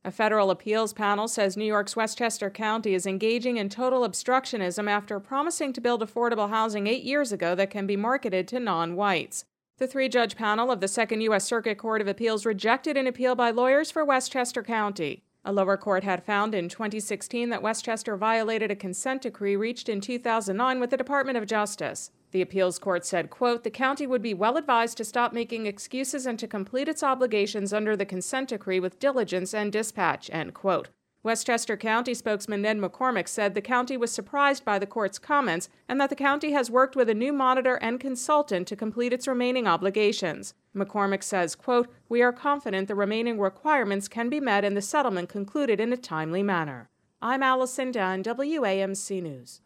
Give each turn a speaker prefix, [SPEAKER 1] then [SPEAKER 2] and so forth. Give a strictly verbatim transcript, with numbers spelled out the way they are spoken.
[SPEAKER 1] A federal appeals panel says New York's Westchester County is engaging in total obstructionism after promising to build affordable housing eight years ago that can be marketed to non-whites. The three-judge panel of the Second U S Circuit Court of Appeals rejected an appeal by lawyers for Westchester County. A lower court had found in twenty sixteen that Westchester violated a consent decree reached in two thousand nine with the Department of Justice. The appeals court said, quote, "The county would be well advised to stop making excuses and to complete its obligations under the consent decree with diligence and dispatch," end quote. Westchester County spokesman Ned McCormick said the county was surprised by the court's comments and that the county has worked with a new monitor and consultant to complete its remaining obligations. McCormick says, quote, "We are confident the remaining requirements can be met and the settlement concluded in a timely manner." I'm Allison Dunn, W A M C News.